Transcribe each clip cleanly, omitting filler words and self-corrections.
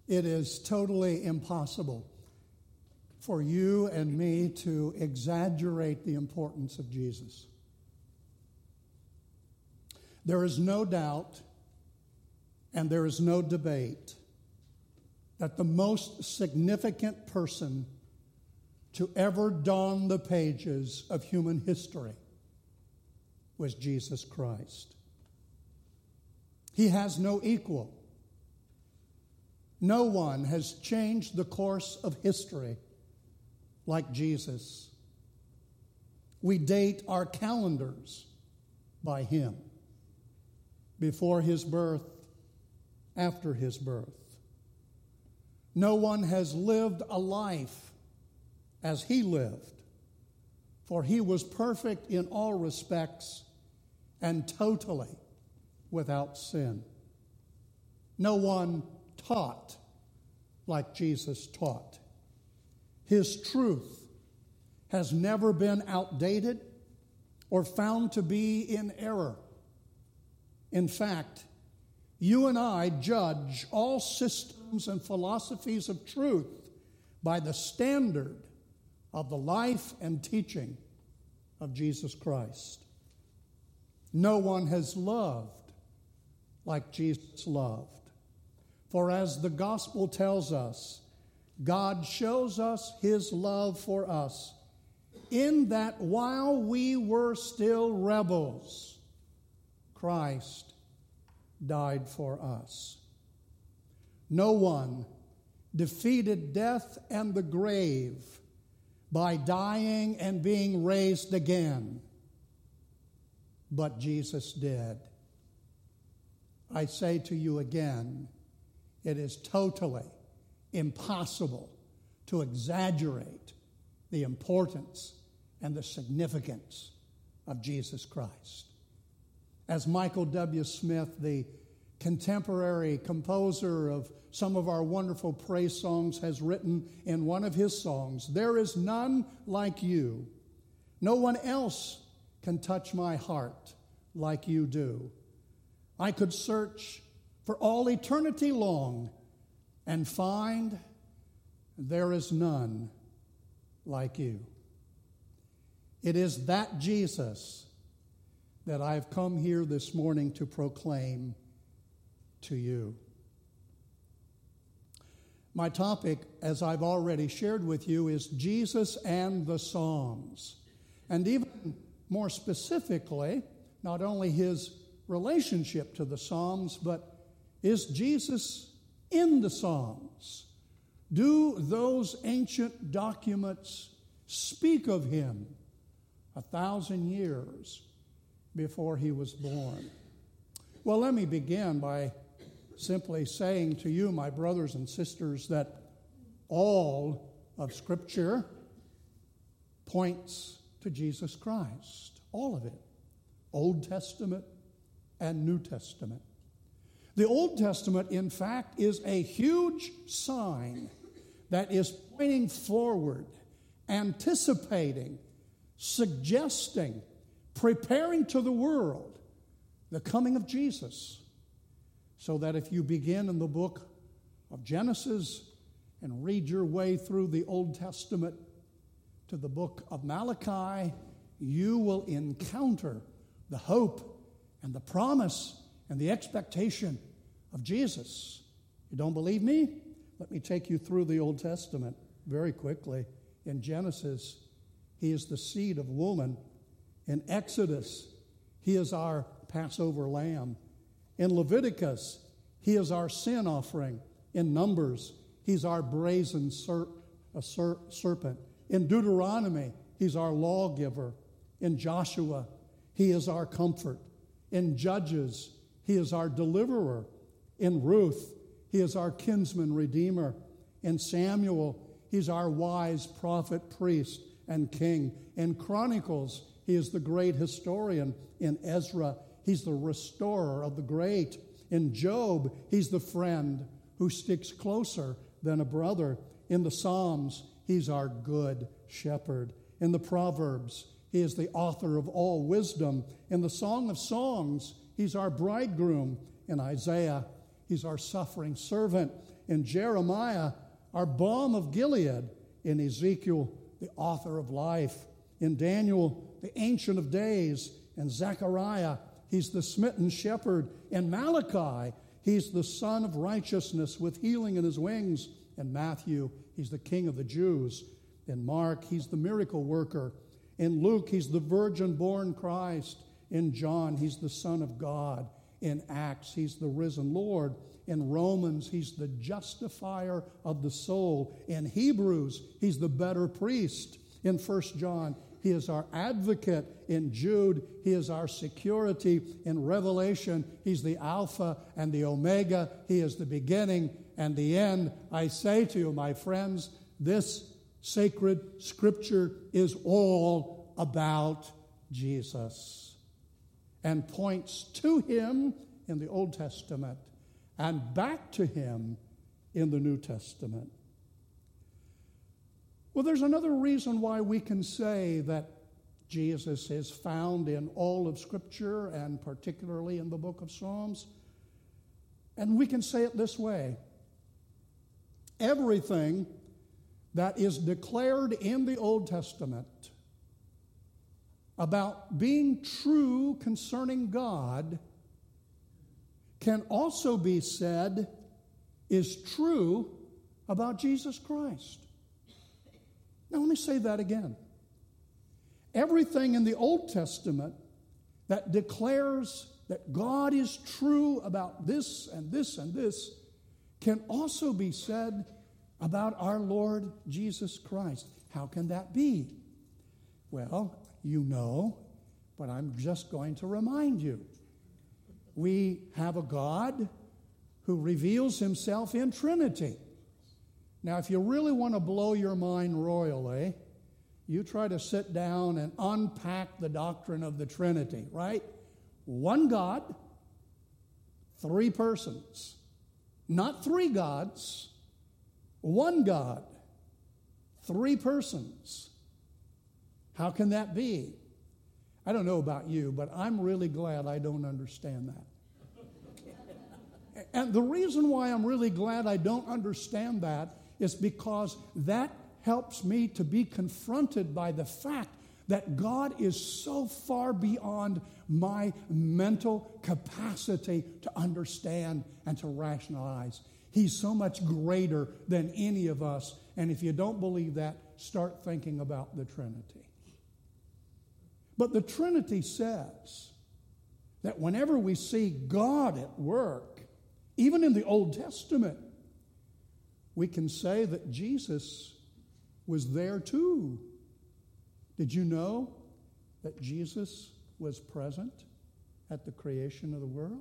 It is totally impossible for you and me to exaggerate the importance of Jesus. There is no doubt and there is no debate that the most significant person to ever don the pages of human history was Jesus Christ. He has no equal. No one has changed the course of history like Jesus. We date our calendars by him. Before his birth, after his birth. No one has lived a life as he lived, for he was perfect in all respects and totally without sin. No one taught like Jesus taught. His truth has never been outdated or found to be in error. In fact, you and I judge all systems and philosophies of truth by the standard of the life and teaching of Jesus Christ. No one has loved like Jesus loved. For as the gospel tells us, God shows us his love for us in that while we were still rebels, Christ died for us. No one defeated death and the grave by dying and being raised again, but Jesus did. I say to you again, it is totally impossible to exaggerate the importance and the significance of Jesus Christ. As Michael W. Smith, the contemporary composer of some of our wonderful praise songs, has written in one of his songs, "There is none like you. No one else can touch my heart like you do. I could search for all eternity long and find there is none like you." It is that Jesus that I've come here this morning to proclaim to you. My topic, as I've already shared with you, is Jesus and the Psalms. And even more specifically, not only his relationship to the Psalms, but is Jesus in the Psalms? Do those ancient documents speak of him 1,000 years before he was born? Well, let me begin by simply saying to you, my brothers and sisters, that all of Scripture points to Jesus Christ. All of it. Old Testament and New Testament. The Old Testament, in fact, is a huge sign that is pointing forward, anticipating, suggesting, preparing to the world the coming of Jesus. So that if you begin in the book of Genesis and read your way through the Old Testament to the book of Malachi, you will encounter the hope and the promise and the expectation of Jesus. You don't believe me? Let me take you through the Old Testament very quickly. In Genesis, he is the seed of woman. In Exodus, he is our Passover lamb. In Leviticus, he is our sin offering. In Numbers, he's our brazen serpent. In Deuteronomy, he's our lawgiver. In Joshua, he is our comfort. In Judges, he is our deliverer. In Ruth, he is our kinsman redeemer. In Samuel, he's our wise prophet, priest, and king. In Chronicles, he is the great historian. In Ezra, he's the restorer of the great. In Job, he's the friend who sticks closer than a brother. In the Psalms, he's our good shepherd. In the Proverbs, he is the author of all wisdom. In the Song of Songs, he's our bridegroom. In Isaiah, he's our suffering servant. In Jeremiah, our balm of Gilead. In Ezekiel, the author of life. In Daniel, the Ancient of Days. In Zechariah, he's the smitten shepherd. In Malachi, he's the Son of righteousness with healing in his wings. In Matthew, he's the King of the Jews. In Mark, he's the miracle worker. In Luke, he's the virgin-born Christ. In John, he's the Son of God. In Acts, he's the risen Lord. In Romans, he's the justifier of the soul. In Hebrews, he's the better priest. In 1 John, he is our advocate. In Jude, he is our security. In Revelation, he's the Alpha and the Omega. He is the beginning and the end. I say to you, my friends, this sacred scripture is all about Jesus and points to him in the Old Testament and back to him in the New Testament. Well, there's another reason why we can say that Jesus is found in all of Scripture and particularly in the book of Psalms. And we can say it this way. Everything that is declared in the Old Testament about being true concerning God can also be said is true about Jesus Christ. Now let me say that again. Everything in the Old Testament that declares that God is true about this and this and this can also be said about our Lord Jesus Christ. How can that be? Well, you know, but I'm just going to remind you. We have a God who reveals himself in Trinity. Now, if you really want to blow your mind royally, you try to sit down and unpack the doctrine of the Trinity, right? One God, three persons. Not three gods, one God, three persons. How can that be? I don't know about you, but I'm really glad I don't understand that. And the reason why I'm really glad I don't understand that is because that helps me to be confronted by the fact that God is so far beyond my mental capacity to understand and to rationalize. He's so much greater than any of us. And if you don't believe that, start thinking about the Trinity. But the Trinity says that whenever we see God at work, even in the Old Testament, we can say that Jesus was there too. Did you know that Jesus was present at the creation of the world?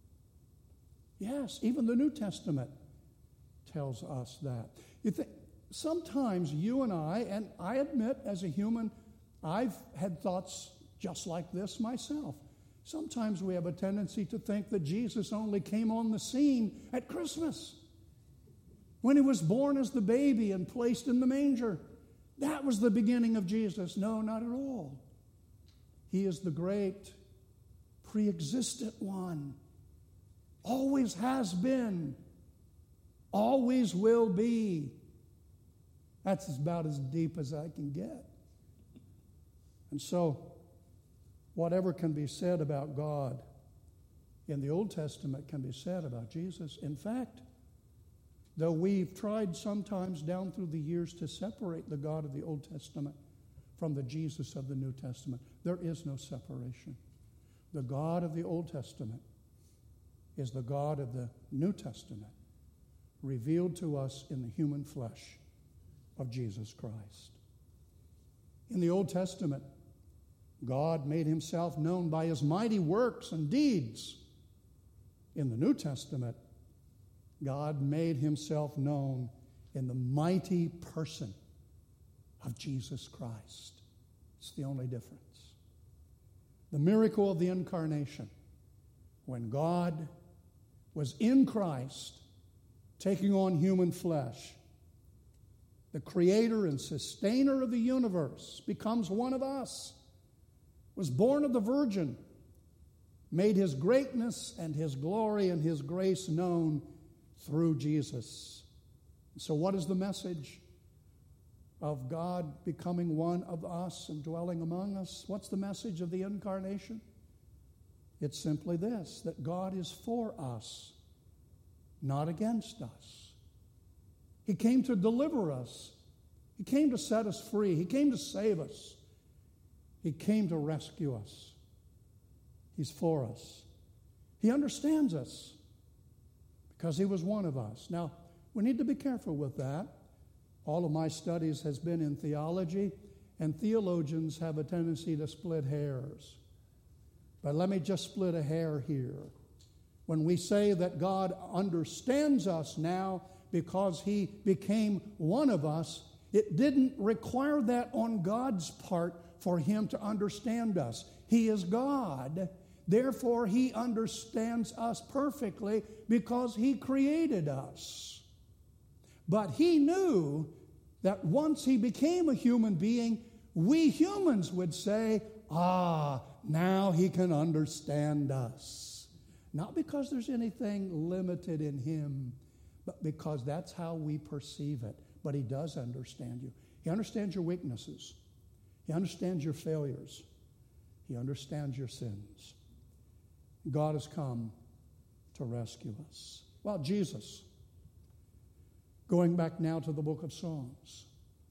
Yes, even the New Testament tells us that. Sometimes you and I admit as a human, I've had thoughts just like this myself. Sometimes we have a tendency to think that Jesus only came on the scene at Christmas, when he was born as the baby and placed in the manger. That was the beginning of Jesus. No, not at all. He is the great pre-existent one. Always has been. Always will be. That's about as deep as I can get. And so, whatever can be said about God in the Old Testament can be said about Jesus. In fact, though we've tried sometimes down through the years to separate the God of the Old Testament from the Jesus of the New Testament, there is no separation. The God of the Old Testament is the God of the New Testament, revealed to us in the human flesh of Jesus Christ. In the Old Testament, God made himself known by his mighty works and deeds. In the New Testament, God made himself known in the mighty person of Jesus Christ. It's the only difference. The miracle of the incarnation, when God was in Christ, taking on human flesh, the creator and sustainer of the universe becomes one of us, was born of the Virgin, made his greatness and his glory and his grace known through Jesus. So what is the message of God becoming one of us and dwelling among us? What's the message of the incarnation? It's simply this, that God is for us, not against us. He came to deliver us. He came to set us free. He came to save us. He came to rescue us. He's for us. He understands us because he was one of us. Now, we need to be careful with that. All of my studies has been in theology, and theologians have a tendency to split hairs. But let me just split a hair here. When we say that God understands us now because he became one of us, it didn't require that on God's part for him to understand us. He is God. Therefore, he understands us perfectly because he created us. But he knew that once he became a human being, we humans would say, now he can understand us. Not because there's anything limited in him, but because that's how we perceive it. But he does understand you. He understands your weaknesses. He understands your failures. He understands your sins. God has come to rescue us. Well, Jesus, going back now to the book of Psalms.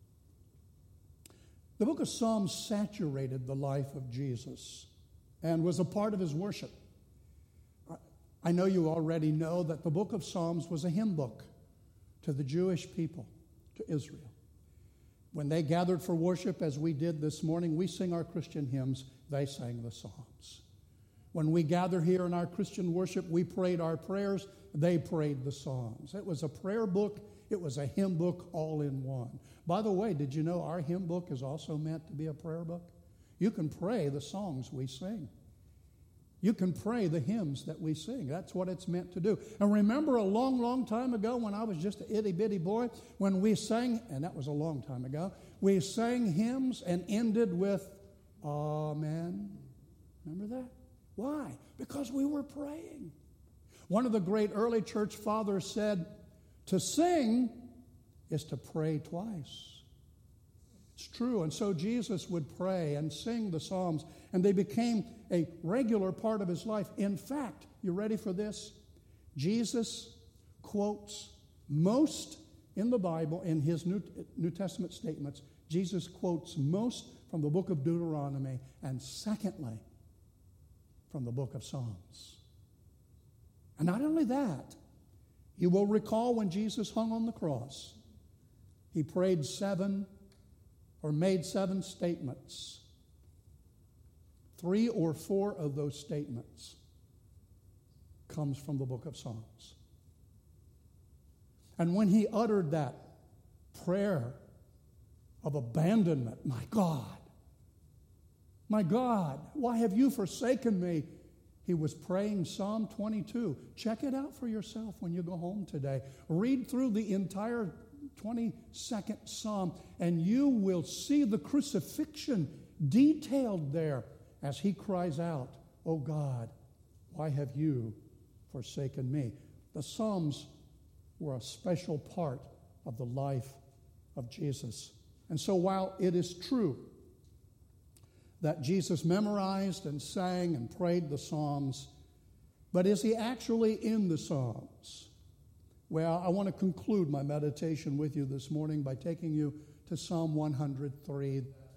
The book of Psalms saturated the life of Jesus and was a part of his worship. I know you already know that the book of Psalms was a hymn book to the Jewish people, to Israel. When they gathered for worship, as we did this morning, we sing our Christian hymns, they sang the Psalms. When we gather here in our Christian worship, we prayed our prayers, they prayed the Psalms. It was a prayer book, it was a hymn book all in one. By the way, did you know our hymn book is also meant to be a prayer book? You can pray the songs we sing. You can pray the hymns that we sing. That's what it's meant to do. And remember a long, long time ago when I was just an itty-bitty boy, when we sang, and that was a long time ago, we sang hymns and ended with, Amen. Remember that? Why? Because we were praying. One of the great early church fathers said, to sing is to pray twice. It's true. And so Jesus would pray and sing the Psalms, and they became a regular part of his life. In fact, you ready for this? Jesus quotes most in the Bible, in his New Testament statements, Jesus quotes most from the book of Deuteronomy, and secondly, from the book of Psalms. And not only that, you will recall when Jesus hung on the cross, he prayed made seven statements. 3 or 4 of those statements comes from the book of Psalms. And when he uttered that prayer of abandonment, my God, why have you forsaken me? He was praying Psalm 22. Check it out for yourself when you go home today. Read through the entire 22nd Psalm, and you will see the crucifixion detailed there as he cries out, "Oh God, why have you forsaken me?" The Psalms were a special part of the life of Jesus. And so while it is true that Jesus memorized and sang and prayed the Psalms, but is he actually in the Psalms? Well, I want to conclude my meditation with you this morning by taking you to Psalm 103.